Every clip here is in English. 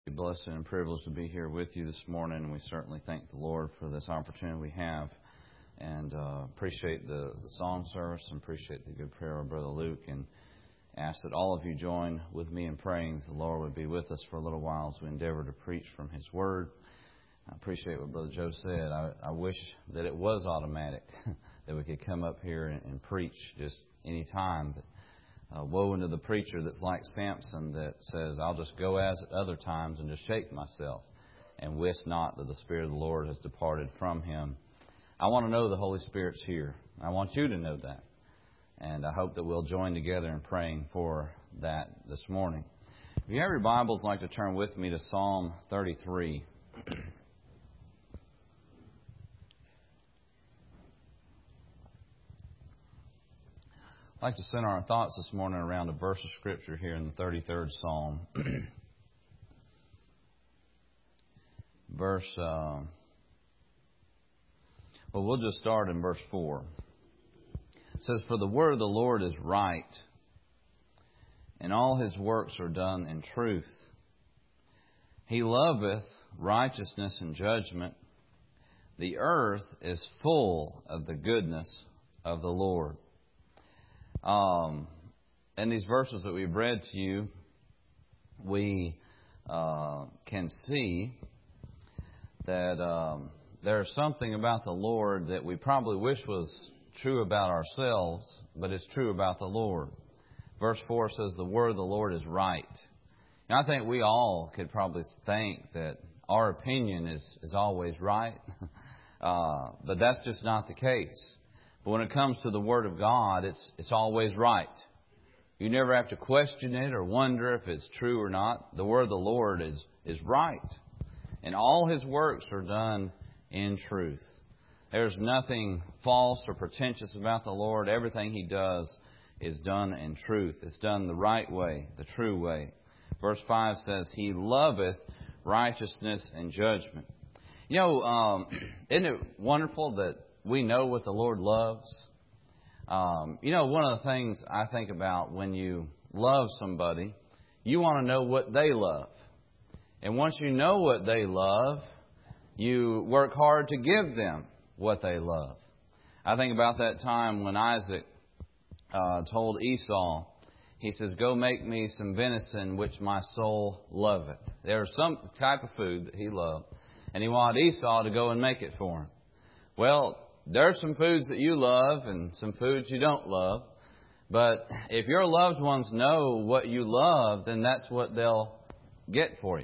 Blessed and privileged to be here with you this morning, and we certainly thank the Lord for this opportunity we have, and appreciate the song service and appreciate the good prayer of Brother Luke, and ask that all of you join with me in praying the Lord would be with us for a little while as we endeavor to preach from His Word. I appreciate what Brother Joe said. I wish that it was automatic, that we could come up here and preach just any time. But woe unto the preacher that's like Samson that says, I'll just go as at other times and just shake myself and wist not that the Spirit of the Lord has departed from him. I want to know the Holy Spirit's here. I want you to know that. And I hope that we'll join together in praying for that this morning. If you have your Bibles, I'd like to turn with me to Psalm 33. I'd like to center our thoughts this morning around a verse of Scripture here in the 33rd Psalm. We'll just start in verse 4. It says, For the word of the Lord is right, and all His works are done in truth. He loveth righteousness and judgment. The earth is full of the goodness of the Lord. In these verses that we've read to you, we can see that there's something about the Lord that we probably wish was true about ourselves, but it's true about the Lord. Verse 4 says, The word of the Lord is right. And I think we all could probably think that our opinion is always right, but that's just not the case. But when it comes to the Word of God, it's always right. You never have to question it or wonder if it's true or not. The Word of the Lord is right. And all His works are done in truth. There's nothing false or pretentious about the Lord. Everything He does is done in truth. It's done the right way, the true way. Verse 5 says, He loveth righteousness and judgment. You know, isn't it wonderful that we know what the Lord loves? One of the things I think about when you love somebody, you want to know what they love. And once you know what they love, you work hard to give them what they love. I think about that time when Isaac told Esau, he says, Go make me some venison which my soul loveth. There was some type of food that he loved, and he wanted Esau to go and make it for him. Well, there are some foods that you love and some foods you don't love. But if your loved ones know what you love, then that's what they'll get for you.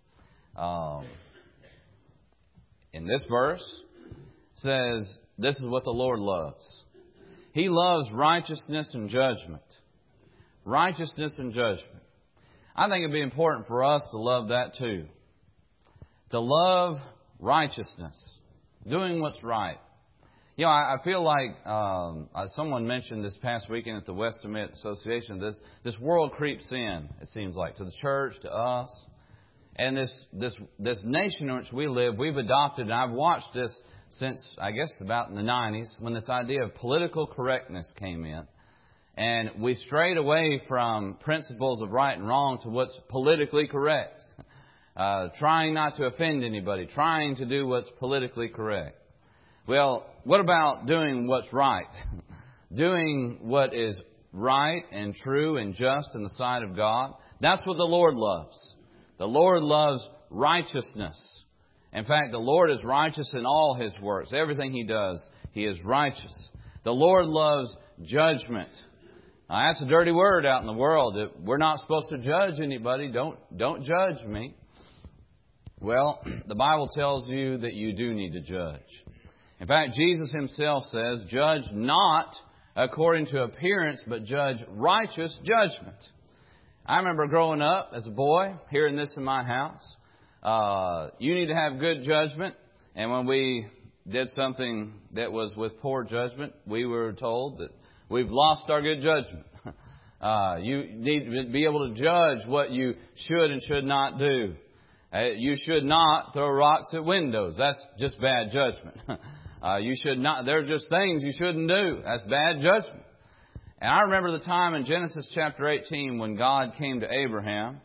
In this verse, it says, this is what the Lord loves. He loves righteousness and judgment. Righteousness and judgment. I think it'd be important for us to love that too. To love righteousness. Doing what's right. You know, I feel like someone mentioned this past weekend at the West Summit Association, this world creeps in, it seems like, to the church, to us. And this nation in which we live, we've adopted, and I've watched this since, I guess, about in the 90s, when this idea of political correctness came in. And we strayed away from principles of right and wrong to what's politically correct. Trying not to offend anybody, trying to do what's politically correct. Well, what about doing what's right? Doing what is right and true and just in the sight of God. That's what the Lord loves. The Lord loves righteousness. In fact, the Lord is righteous in all His works. Everything He does, He is righteous. The Lord loves judgment. Now, that's a dirty word out in the world. We're not supposed to judge anybody. Don't judge me. Well, the Bible tells you that you do need to judge. In fact, Jesus Himself says, Judge not according to appearance, but judge righteous judgment. I remember growing up as a boy, hearing this in my house. You need to have good judgment. And when we did something that was with poor judgment, we were told that we've lost our good judgment. You need to be able to judge what you should and should not do. You should not throw rocks at windows. That's just bad judgment. You should not. There's just things you shouldn't do. That's bad judgment. And I remember the time in Genesis chapter 18 when God came to Abraham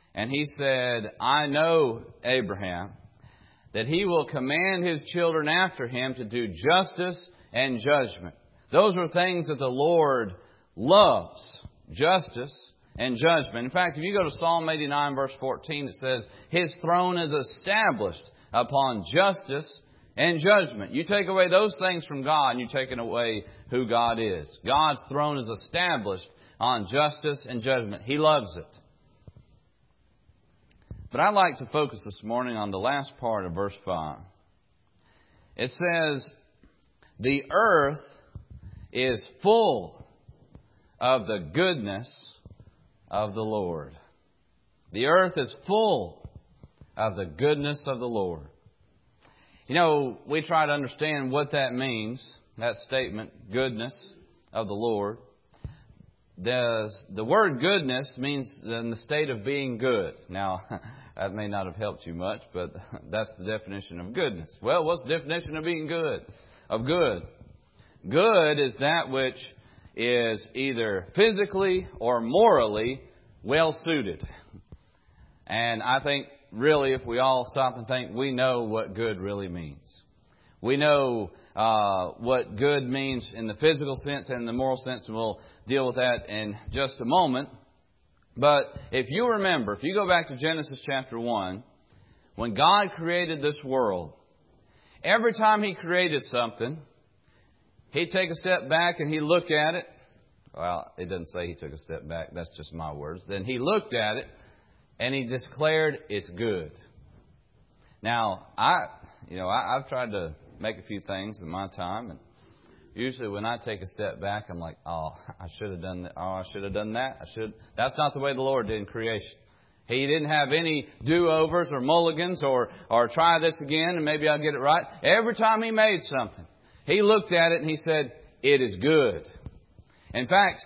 And He said, I know Abraham, that he will command his children after him to do justice and judgment. Those are things that the Lord loves. Justice and judgment. In fact, if you go to Psalm 89 verse 14, it says, His throne is established upon justice and judgment. You take away those things from God, and you're taking away who God is. God's throne is established on justice and judgment. He loves it. But I'd like to focus this morning on the last part of verse 5. It says, the earth is full of the goodness of the Lord. The earth is full of the goodness of the Lord. You know, we try to understand what that means, that statement, goodness of the Lord. The word goodness means in the state of being good. Now, that may not have helped you much, but that's the definition of goodness. Well, what's the definition of being good? Of good. Good is that which is either physically or morally well suited. And I think really if we all stop and think, we know what good really means. We know what good means in the physical sense and the moral sense, and we'll deal with that in just a moment. But if you remember, if you go back to Genesis chapter 1, when God created this world, every time He created something, He'd take a step back and He'd look at it. Well, it doesn't say He took a step back. That's just my words. Then He looked at it and He declared it's good. Now, I've tried to make a few things in my time, and usually when I take a step back, I'm like, I should have done that. I should have done that. That's not the way the Lord did in creation. He didn't have any do-overs or mulligans or try this again and maybe I'll get it right. Every time He made something, He looked at it and He said, it is good. In fact,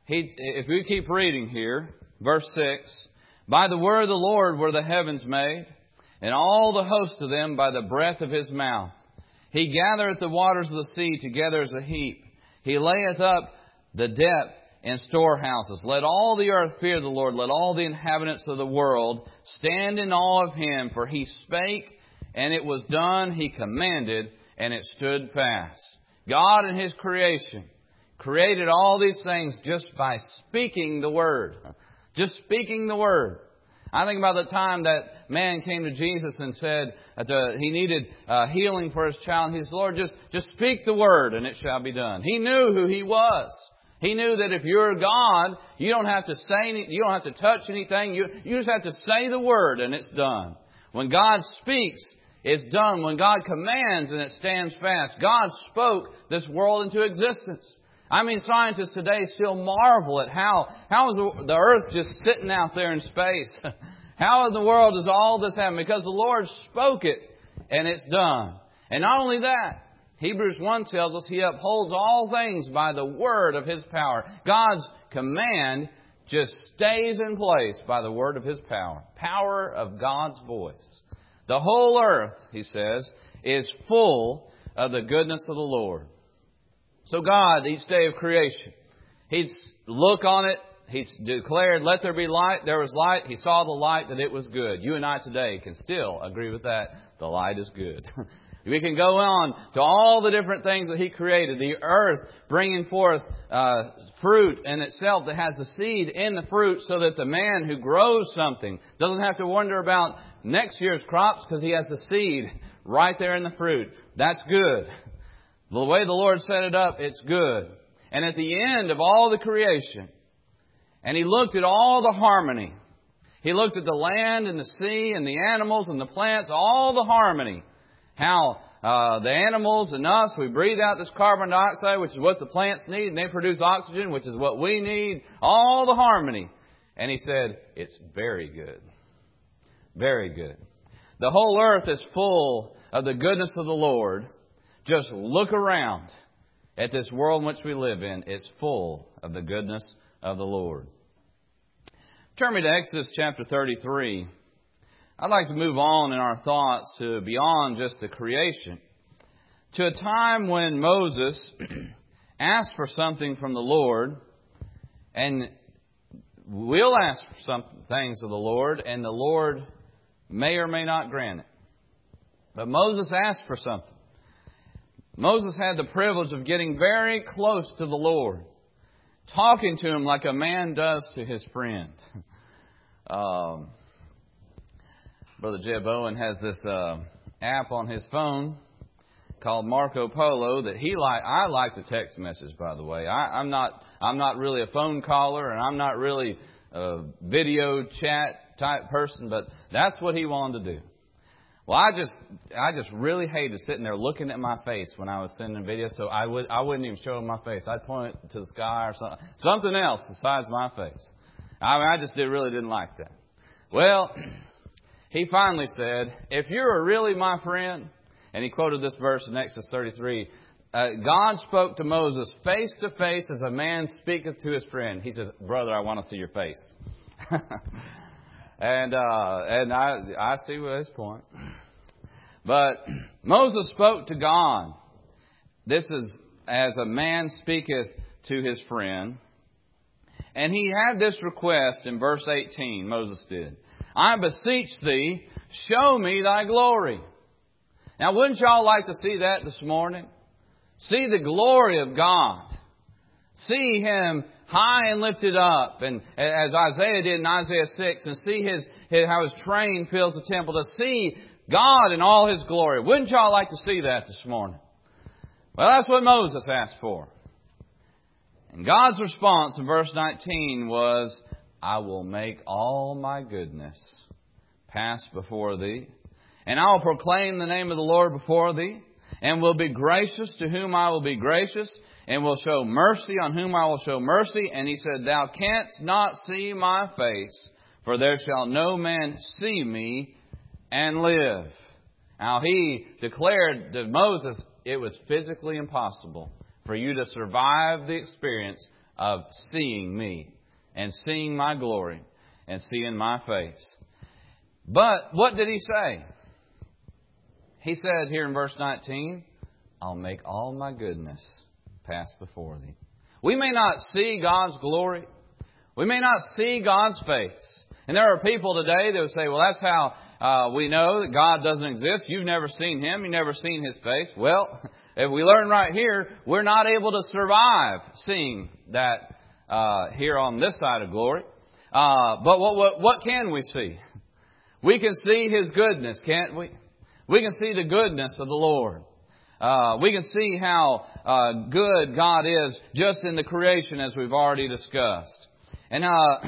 if we keep reading here, verse 6, by the word of the Lord were the heavens made, and all the host of them by the breath of His mouth. He gathereth the waters of the sea together as a heap. He layeth up the depth in storehouses. Let all the earth fear the Lord. Let all the inhabitants of the world stand in awe of Him. For He spake, and it was done. He commanded, and it stood fast. God in His creation created all these things just by speaking the Word. Just speaking the Word. I think about the time that man came to Jesus and said that he needed healing for his child. He said, Lord, just speak the word and it shall be done. He knew who He was. He knew that if you're God, you don't have to say anything, you don't have to touch anything. You just have to say the word and it's done. When God speaks, it's done. When God commands and it stands fast. God spoke this world into existence. I mean, scientists today still marvel at how is the earth just sitting out there in space? How in the world does all this happen? Because the Lord spoke it and it's done. And not only that, Hebrews 1 tells us He upholds all things by the word of His power. God's command just stays in place by the word of His power. Power of God's voice. The whole earth, He says, is full of the goodness of the Lord. So God, each day of creation, He'd look on it. He's declared, let there be light. There was light. He saw the light, that it was good. You and I today can still agree with that. The light is good. We can go on to all the different things that He created. The earth bringing forth fruit in itself that has the seed in the fruit so that the man who grows something doesn't have to wonder about next year's crops because he has the seed right there in the fruit. That's good. The way the Lord set it up, it's good. And at the end of all the creation, and He looked at all the harmony. He looked at the land and the sea and the animals and the plants, all the harmony. How the animals and us, we breathe out this carbon dioxide, which is what the plants need, and they produce oxygen, which is what we need. All the harmony. And He said, it's very good. Very good. The whole earth is full of the goodness of the Lord. Just look around at this world in which we live in. It's full of the goodness of the Lord. Turn me to Exodus chapter 33. I'd like to move on in our thoughts to beyond just the creation, to a time when Moses asked for something from the Lord, and we'll ask for some things of the Lord, and the Lord may or may not grant it. But Moses asked for something. Moses had the privilege of getting very close to the Lord, talking to Him like a man does to his friend. Brother Jeb Owen has this app on his phone called Marco Polo that I like to text message, by the way. I'm not really a phone caller, and I'm not really a video chat type person, but that's what he wanted to do. Well, I just really hated sitting there looking at my face when I was sending videos, so I wouldn't even show him my face. I'd point to the sky or something else besides my face. I just really didn't like that. Well, he finally said, "If you're really my friend," and he quoted this verse in Exodus 33, God spoke to Moses face to face as a man speaketh to his friend. He says, "Brother, I want to see your face." And I see his point. But Moses spoke to God. This is as a man speaketh to his friend. And he had this request in verse 18, Moses did. "I beseech thee, show me thy glory." Now, wouldn't y'all like to see that this morning? See the glory of God. See Him high and lifted up, and as Isaiah did in Isaiah 6, and see how His train fills the temple, to see God in all His glory. Wouldn't y'all like to see that this morning? Well, that's what Moses asked for. And God's response in verse 19 was, "I will make all my goodness pass before thee, and I will proclaim the name of the Lord before thee, and will be gracious to whom I will be gracious, and will show mercy on whom I will show mercy." And He said, "Thou canst not see my face, for there shall no man see me and live." Now He declared to Moses it was physically impossible for you to survive the experience of seeing me and seeing my glory and seeing my face. But what did He say? He said here in verse 19, "I'll make all my goodness pass before thee." We may not see God's glory. We may not see God's face. And there are people today that will say, "Well, that's how we know that God doesn't exist. You've never seen Him. You've never seen His face." Well, if we learn right here, we're not able to survive seeing that here on this side of glory. But what can we see? We can see His goodness, can't we? We can see the goodness of the Lord. We can see how good God is just in the creation, as we've already discussed. And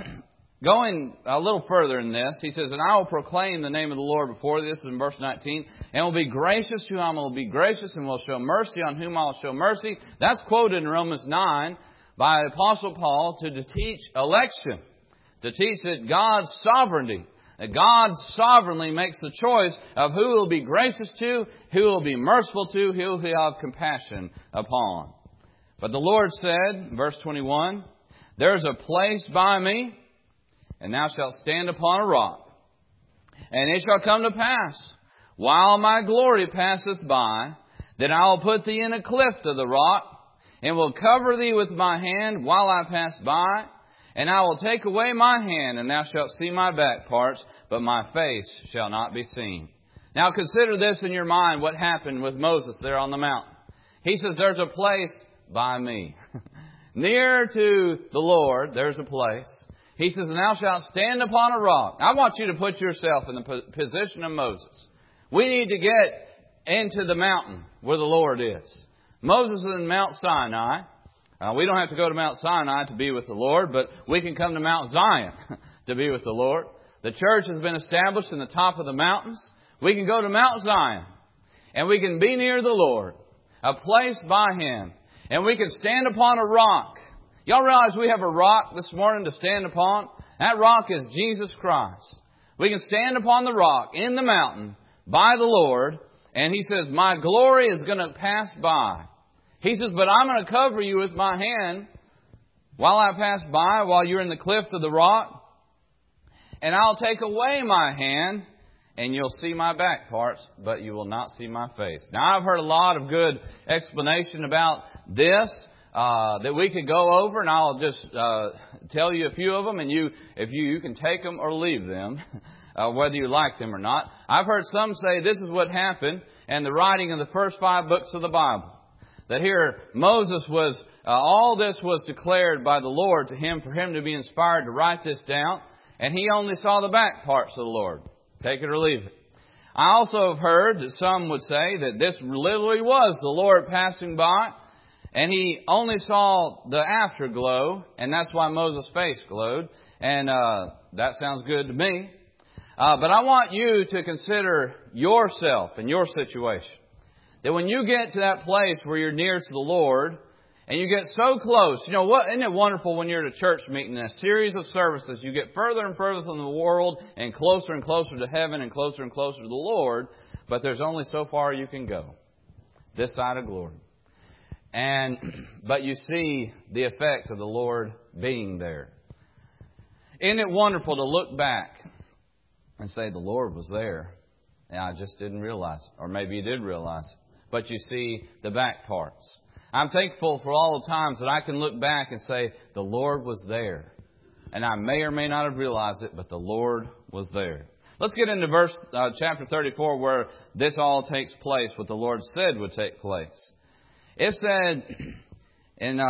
going a little further in this, He says, "And I will proclaim the name of the Lord before thee." This is in verse 19. "And will be gracious to whom I will be gracious, and will show mercy on whom I will show mercy." That's quoted in Romans 9 by the Apostle Paul to teach election, to teach that God's sovereignty, that God sovereignly makes the choice of who He will be gracious to, who He will be merciful to, who He will have compassion upon. But the Lord said, verse 21, "There is a place by me, and thou shalt stand upon a rock. And it shall come to pass, while my glory passeth by, that I will put thee in a cleft of the rock, and will cover thee with my hand while I pass by. And I will take away my hand, and thou shalt see my back parts, but my face shall not be seen." Now consider this in your mind, what happened with Moses there on the mountain. He says, "There's a place by me." Near to the Lord, there's a place. He says, "And thou shalt stand upon a rock." I want you to put yourself in the position of Moses. We need to get into the mountain where the Lord is. Moses is in Mount Sinai. We don't have to go to Mount Sinai to be with the Lord, but we can come to Mount Zion to be with the Lord. The church has been established in the top of the mountains. We can go to Mount Zion, and we can be near the Lord, a place by Him, and we can stand upon a rock. Y'all realize we have a rock this morning to stand upon? That rock is Jesus Christ. We can stand upon the rock in the mountain by the Lord, and He says, "My glory is going to pass by." He says, "But I'm going to cover you with my hand while I pass by, while you're in the cleft of the rock. And I'll take away my hand, and you'll see my back parts, but you will not see my face." Now, I've heard a lot of good explanation about this. that we could go over, and I'll just tell you a few of them, and you can take them or leave them, whether you like them or not. I've heard some say this is what happened in the writing of the first 5 books of the Bible. That here Moses was, all this was declared by the Lord to him for him to be inspired to write this down, and he only saw the back parts of the Lord. Take it or leave it. I also have heard that some would say that this literally was the Lord passing by, and he only saw the afterglow, and that's why Moses' face glowed. And that sounds good to me. But I want you to consider yourself and your situation. That when you get to that place where you're near to the Lord, and you get so close, you know what? Isn't it wonderful when you're at a church meeting in a series of services, you get further and further from the world and closer to heaven and closer to the Lord, but there's only so far you can go. This side of glory. But you see the effect of the Lord being there. Isn't it wonderful to look back and say the Lord was there and I just didn't realize it. Or maybe you did realize it. But you see the back parts. I'm thankful for all the times that I can look back and say the Lord was there. And I may or may not have realized it, but the Lord was there. Let's get into chapter 34 where this all takes place, what the Lord said would take place. It said in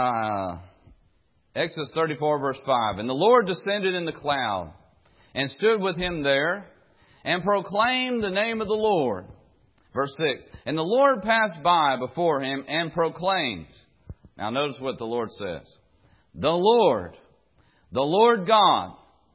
Exodus 34 verse 5, "And the Lord descended in the cloud and stood with him there and proclaimed the name of the Lord." Verse 6, "And the Lord passed by before him and proclaimed." Now notice what the Lord says. "The Lord God,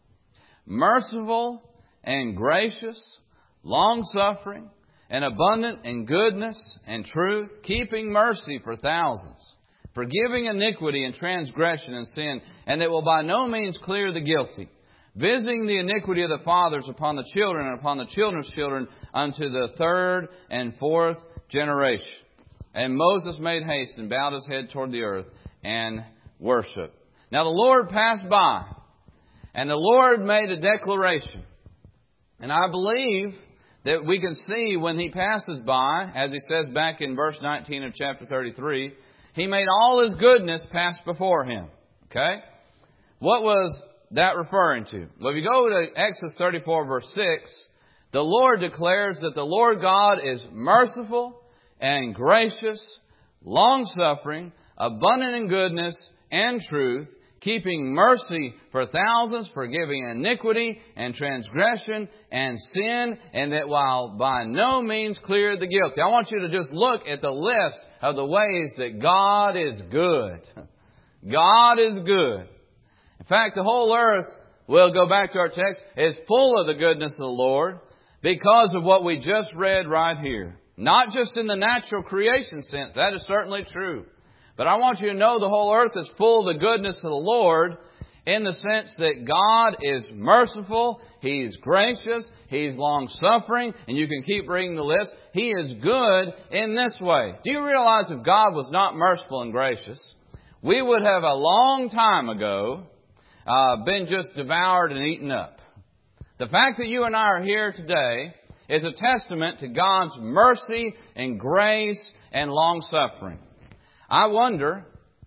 merciful and gracious, long-suffering, and abundant in goodness and truth, keeping mercy for thousands, forgiving iniquity and transgression and sin, and that will by no means clear the guilty, visiting the iniquity of the fathers upon the children and upon the children's children unto the 3rd and 4th generation. And Moses made haste and bowed his head toward the earth and worshiped." Now the Lord passed by, and the Lord made a declaration. And I believe that we can see when He passes by, as He says back in verse 19 of chapter 33, He made all His goodness pass before Him. Okay? What was that referring to? Well, if you go to Exodus 34 verse 6, the Lord declares that the Lord God is merciful and gracious, long-suffering, abundant in goodness and truth, keeping mercy for thousands, forgiving iniquity and transgression and sin, and that while by no means clear the guilty. I want you to just look at the list of the ways that God is good. God is good. In fact, the whole earth, we'll go back to our text, is full of the goodness of the Lord because of what we just read right here. Not just in the natural creation sense. That is certainly true. But I want you to know the whole earth is full of the goodness of the Lord in the sense that God is merciful, He's gracious, He's long-suffering, and you can keep reading the list. He is good in this way. Do you realize if God was not merciful and gracious, we would have a long time ago been just devoured and eaten up? The fact that you and I are here today is a testament to God's mercy and grace and long-suffering. I wonder,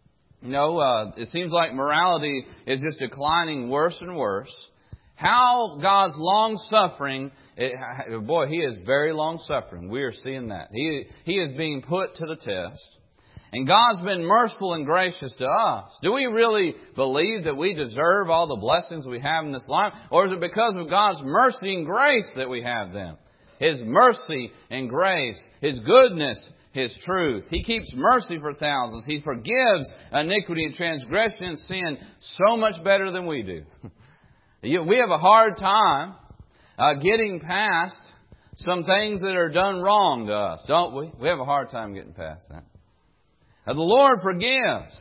it seems like morality is just declining worse and worse. How God's long-suffering, boy, He is very long-suffering. We are seeing that. He is being put to the test. And God's been merciful and gracious to us. Do we really believe that we deserve all the blessings we have in this life? Or is it because of God's mercy and grace that we have them? His mercy and grace, His goodness, His truth. He keeps mercy for thousands. He forgives iniquity and transgression and sin so much better than we do. We have a hard time getting past some things that are done wrong to us, don't we? We have a hard time getting past that. The Lord forgives.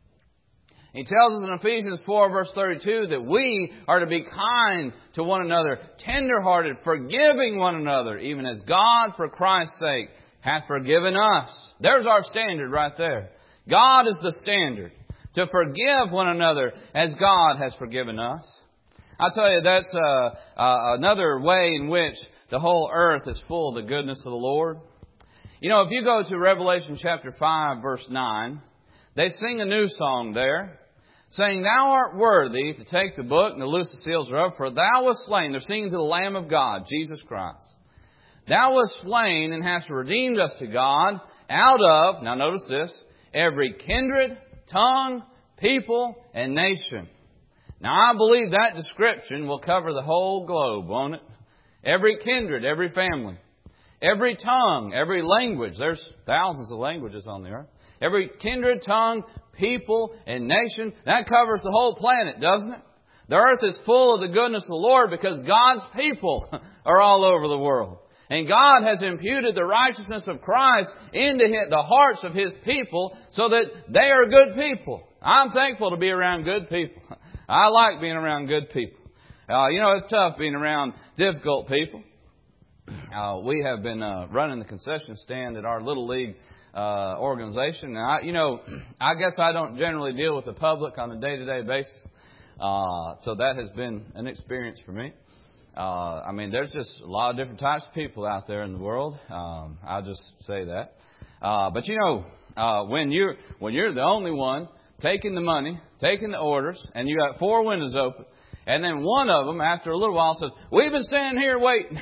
He tells us in Ephesians 4 verse 32 that we are to be kind to one another, tender-hearted, forgiving one another, even as God for Christ's sake hath forgiven us. There's our standard right there. God is the standard. To forgive one another as God has forgiven us. I tell you, that's another way in which the whole earth is full of the goodness of the Lord. If you go to Revelation chapter 5 verse 9, They sing a new song there, saying, Thou art worthy to take the book and to loose the seals thereof, for Thou wast slain. They're singing to the Lamb of God, Jesus Christ. Thou wast slain and hast redeemed us to God out of, now notice this, every kindred, tongue, people, and nation. Now I believe that description will cover the whole globe, won't it? Every kindred, every family, every tongue, every language. There's thousands of languages on the earth. Every kindred, tongue, people, and nation. That covers the whole planet, doesn't it? The earth is full of the goodness of the Lord because God's people are all over the world. And God has imputed the righteousness of Christ into the hearts of His people so that they are good people. I'm thankful to be around good people. I like being around good people. It's tough being around difficult people. We have been running the concession stand at our Little League organization. Now, I guess I don't generally deal with the public on a day-to-day basis. So that has been an experience for me. There's just a lot of different types of people out there in the world. I'll just say that. But when you're the only one taking the money, taking the orders, and you got 4 windows open, and then one of them, after a little while, says, "We've been standing here waiting."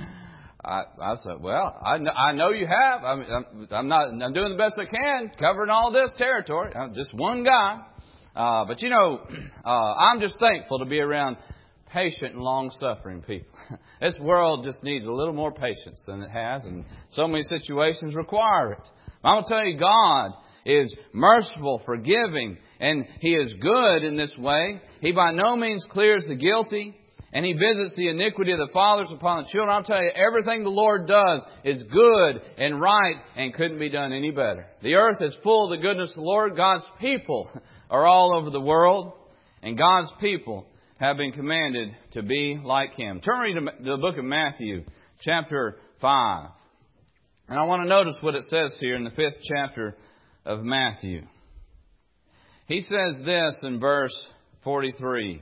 I said, "Well, I know you have. I'm doing the best I can, covering all this territory. I'm just one guy." But I'm just thankful to be around patient and long-suffering people. This world just needs a little more patience than it has, and so many situations require it. I'm going to tell you, God is merciful, forgiving, and He is good in this way. He by no means clears the guilty, and He visits the iniquity of the fathers upon the children. I'll tell you, everything the Lord does is good and right and couldn't be done any better. The earth is full of the goodness of the Lord. God's people are all over the world, and God's people have been commanded to be like Him. Turn to the book of Matthew, chapter 5. And I want to notice what it says here in the 5th chapter of Matthew. He says this in verse 43.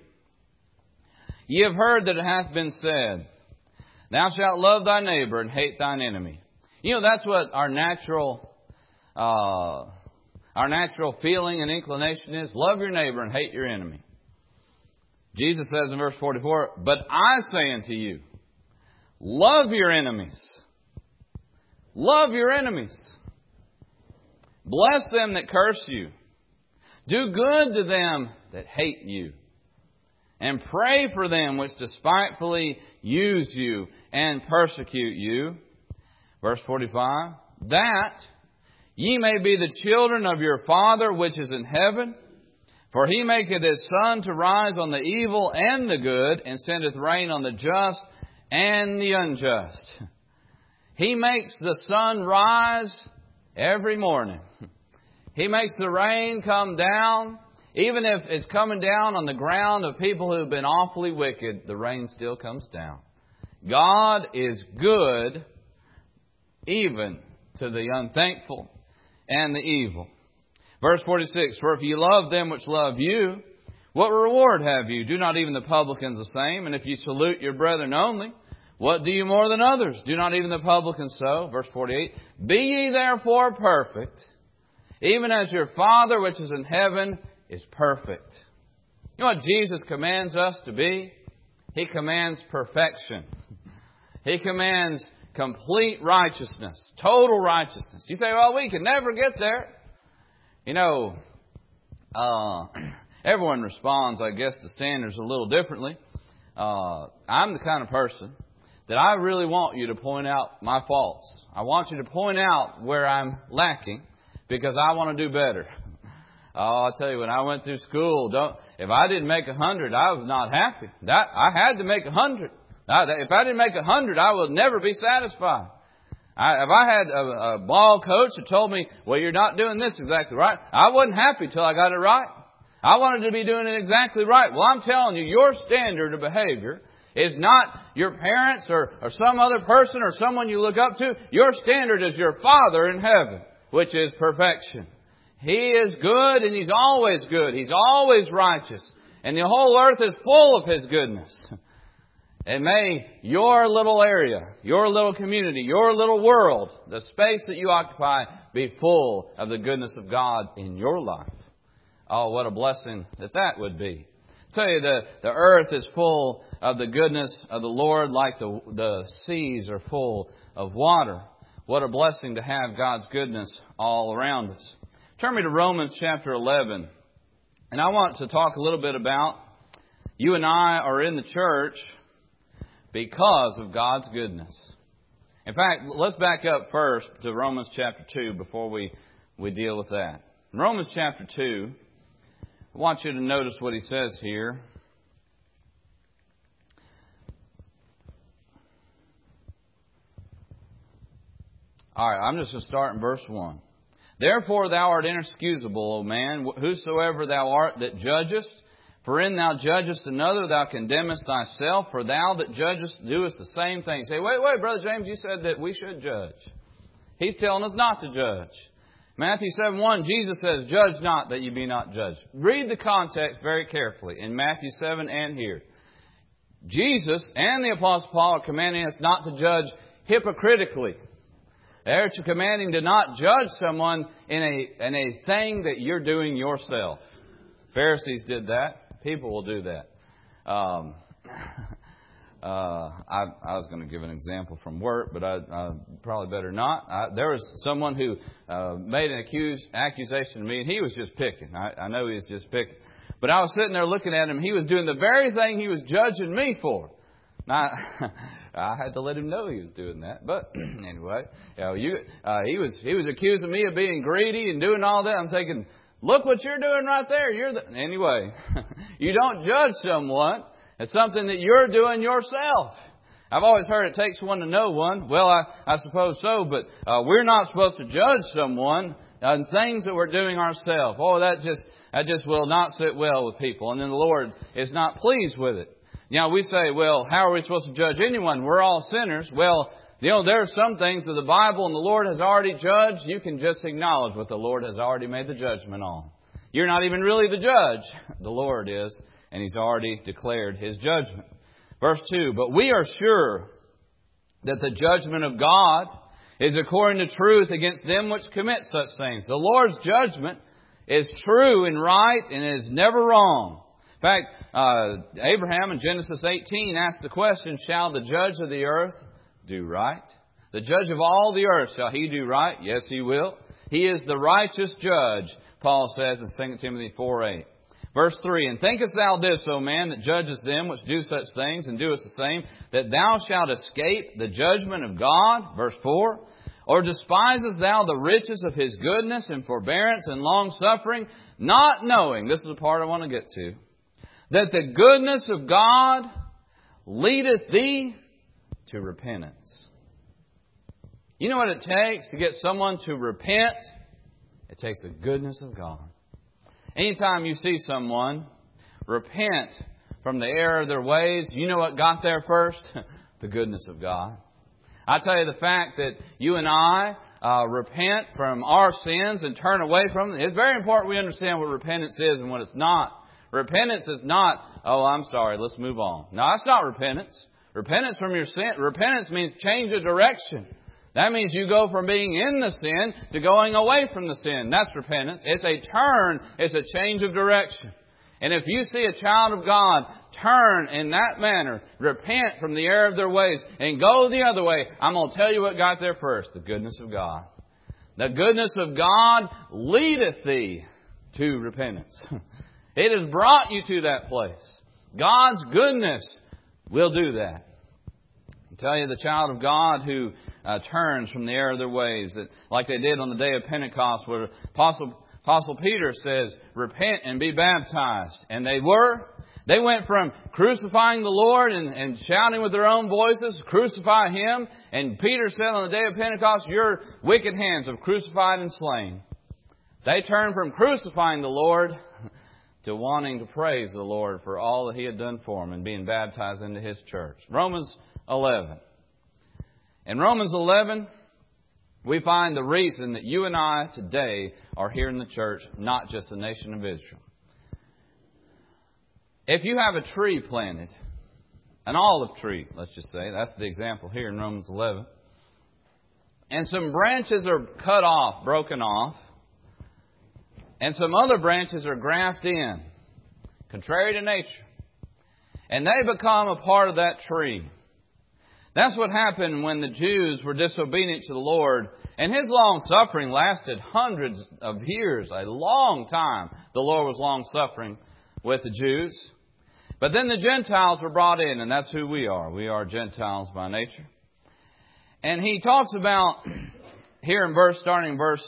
Ye have heard that it hath been said, Thou shalt love thy neighbor and hate thine enemy. That's what our natural feeling and inclination is. Love your neighbor and hate your enemy. Jesus says in verse 44, But I say unto you, love your enemies. Love your enemies. Bless them that curse you. Do good to them that hate you. And pray for them which despitefully use you and persecute you. Verse 45, That ye may be the children of your Father which is in heaven. For He maketh His sun to rise on the evil and the good, and sendeth rain on the just and the unjust. He makes the sun rise every morning. He makes the rain come down. Even if it's coming down on the ground of people who have been awfully wicked, the rain still comes down. God is good even to the unthankful and the evil. Verse 46, For if ye love them which love you, what reward have you? Do not even the publicans the same? And if ye salute your brethren only, what do you more than others? Do not even the publicans so? Verse 48, Be ye therefore perfect, even as your Father which is in heaven is perfect. You know what Jesus commands us to be? He commands perfection. He commands complete righteousness, total righteousness. You say, well, we can never get there. Everyone responds, I guess, to standards a little differently. I'm the kind of person that I really want you to point out my faults. I want you to point out where I'm lacking because I want to do better. Oh, I'll tell you, when I went through school, if I didn't make 100, I was not happy. I had to make 100. If I didn't make 100, I would never be satisfied. If I had a ball coach that told me, well, you're not doing this exactly right, I wasn't happy till I got it right. I wanted to be doing it exactly right. Well, I'm telling you, your standard of behavior is not your parents or some other person or someone you look up to. Your standard is your Father in heaven, which is perfection. He is good and He's always good. He's always righteous. And the whole earth is full of His goodness. And may your little area, your little community, your little world, the space that you occupy, be full of the goodness of God in your life. Oh, what a blessing that would be. I tell you, the earth is full of the goodness of the Lord like the seas are full of water. What a blessing to have God's goodness all around us. Turn me to Romans chapter 11. And I want to talk a little bit about you and I are in the church because of God's goodness. In fact, let's back up first to Romans chapter 2 before we deal with that. In Romans chapter 2, I want you to notice what he says here. All right, I'm just going to start in verse 1. Therefore thou art inexcusable, O man, whosoever thou art that judgest. For in thou judgest another, thou condemnest thyself. For thou that judgest doest the same thing. Say, wait, Brother James, you said that we should judge. He's telling us not to judge. Matthew 7:1, Jesus says, judge not that you be not judged. Read the context very carefully in Matthew 7 and here. Jesus and the Apostle Paul are commanding us not to judge hypocritically. They're commanding to not judge someone in a thing that you're doing yourself. Pharisees did that. People will do that. I was going to give an example from work, but I probably better not. There was someone who made an accusation to me, and he was just picking. I know he was just picking. But I was sitting there looking at him. He was doing the very thing he was judging me for. Now, I had to let him know he was doing that. But anyway, he was accusing me of being greedy and doing all that. I'm thinking, look what you're doing right there. Anyway, you don't judge someone. It's something that you're doing yourself. I've always heard it takes one to know one. Well, I suppose so, but we're not supposed to judge someone on things that we're doing ourselves. Oh, that just will not sit well with people. And then the Lord is not pleased with it. We say, well, how are we supposed to judge anyone? We're all sinners. Well, there are some things that the Bible and the Lord has already judged. You can just acknowledge what the Lord has already made the judgment on. You're not even really the judge. The Lord is, and He's already declared His judgment. Verse 2, but we are sure that the judgment of God is according to truth against them which commit such things. The Lord's judgment is true and right and is never wrong. In fact, Abraham in Genesis 18 asked the question, shall the judge of the earth do right? The judge of all the earth, shall he do right? Yes, he will. He is the righteous judge, Paul says in 2 Timothy 4:8. Verse 3, and thinkest thou this, O man, that judgest them which do such things, and doest the same, that thou shalt escape the judgment of God? Verse 4, or despisest thou the riches of His goodness and forbearance and long-suffering, not knowing, this is the part I want to get to, that the goodness of God leadeth thee to repentance. You know what it takes to get someone to repent? It takes the goodness of God. Anytime you see someone repent from the error of their ways, you know what got there first? The goodness of God. I tell you, the fact that you and I repent from our sins and turn away from them, it's very important we understand what repentance is and what it's not. Repentance is not, oh, I'm sorry, let's move on. No, that's not repentance. Repentance from your sin. Repentance means change of direction. That means you go from being in the sin to going away from the sin. That's repentance. It's a turn. It's a change of direction. And if you see a child of God turn in that manner, repent from the error of their ways, and go the other way, I'm going to tell you what got there first. The goodness of God. The goodness of God leadeth thee to repentance. It has brought you to that place. God's goodness will do that. I tell you, the child of God who turns from the error of their ways, that like they did on the day of Pentecost, where Apostle Peter says, repent and be baptized. And they were. They went from crucifying the Lord and shouting with their own voices, crucify Him. And Peter said on the day of Pentecost, your wicked hands have crucified and slain. They turned from crucifying the Lord to wanting to praise the Lord for all that He had done for them and being baptized into His church. Romans 11. In Romans 11, we find the reason that you and I today are here in the church, not just the nation of Israel. If you have a tree planted an olive tree, let's just say. That's the example here in Romans 11. And some branches are cut off, broken off. And some other branches are grafted in, contrary to nature. And they become a part of that tree. That's what happened when the Jews were disobedient to the Lord. And His long suffering lasted hundreds of years, a long time. The Lord was long suffering with the Jews. But then the Gentiles were brought in, and that's who we are. We are Gentiles by nature. And He talks about, here in starting in verse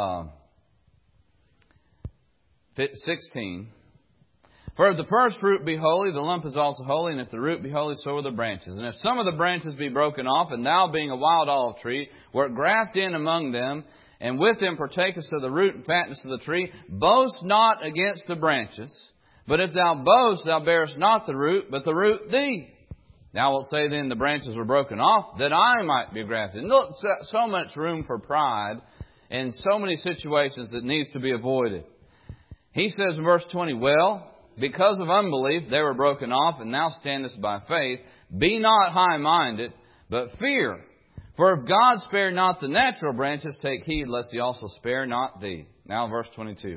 16, for if the first fruit be holy, the lump is also holy, and if the root be holy, so are the branches. And if some of the branches be broken off, and thou being a wild olive tree, wert grafted in among them, and with them partakest of the root and fatness of the tree, boast not against the branches. But if thou boast, thou bearest not the root, but the root thee. Thou wilt say then, the branches were broken off, that I might be grafted. And look, so much room for pride in so many situations that needs to be avoided. He says in verse 20, well, because of unbelief they were broken off, and thou standest by faith. Be not high-minded, but fear. For if God spare not the natural branches, take heed lest He also spare not thee. Now verse 22.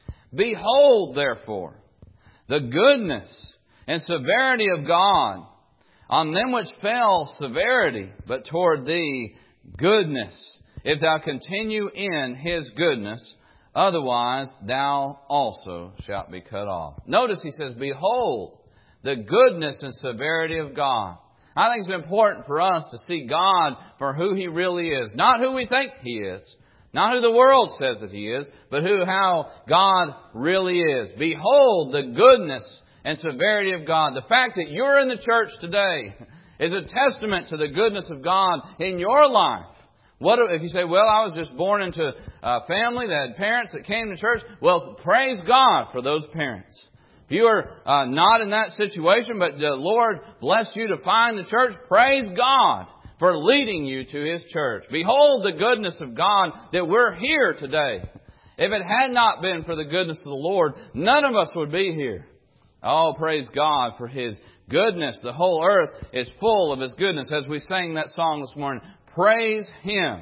Behold, therefore, the goodness and severity of God. On them which fell severity, but toward thee goodness, if thou continue in His goodness. Otherwise, thou also shalt be cut off. Notice he says, behold, the goodness and severity of God. I think it's important for us to see God for who He really is. Not who we think He is. Not who the world says that He is. But how God really is. Behold, the goodness and severity of God. The fact that you're in the church today is a testament to the goodness of God in your life. What if you say, well, I was just born into a family that had parents that came to church? Well, praise God for those parents. If you are not in that situation, but the Lord blessed you to find the church, praise God for leading you to His church. Behold the goodness of God that we're here today. If it had not been for the goodness of the Lord, none of us would be here. Oh, praise God for His goodness. The whole earth is full of His goodness. As we sang that song this morning, praise Him.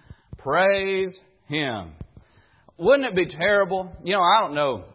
Praise Him. Wouldn't it be terrible? I don't know.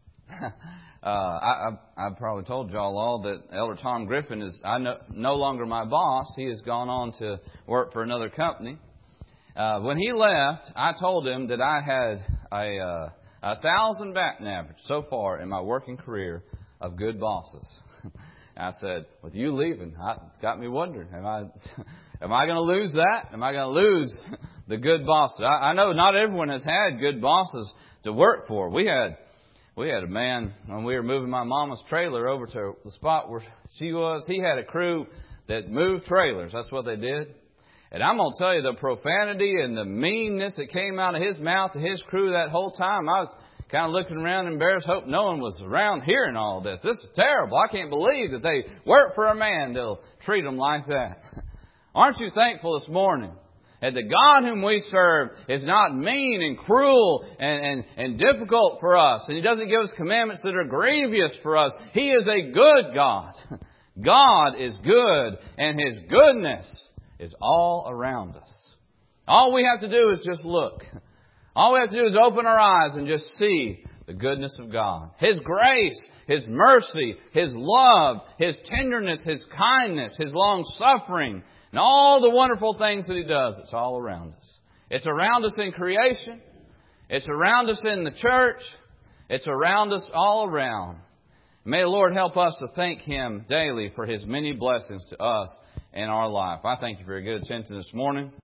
I've probably told y'all all that Elder Tom Griffin is no longer my boss. He has gone on to work for another company. When he left, I told him that I had a 1,000 batting average so far in my working career of good bosses. I said, with you leaving, it's got me wondering, am I going to lose that? Am I going to lose the good bosses? I know not everyone has had good bosses to work for. We had a man, when we were moving my mama's trailer over to the spot where she was, he had a crew that moved trailers. That's what they did. And I'm going to tell you, the profanity and the meanness that came out of his mouth to his crew that whole time, I was kind of looking around embarrassed, hope no one was around hearing all this. This is terrible. I can't believe that they work for a man that'll treat them like that. Aren't you thankful this morning that the God whom we serve is not mean and cruel and difficult for us, and He doesn't give us commandments that are grievous for us. He is a good God. God is good, and His goodness is all around us. All we have to do is just look. All we have to do is open our eyes and just see the goodness of God. His grace, His mercy, His love, His tenderness, His kindness, His long-suffering, and all the wonderful things that He does. It's all around us. It's around us in creation. It's around us in the church. It's around us all around. May the Lord help us to thank Him daily for His many blessings to us in our life. I thank you for your good attention this morning.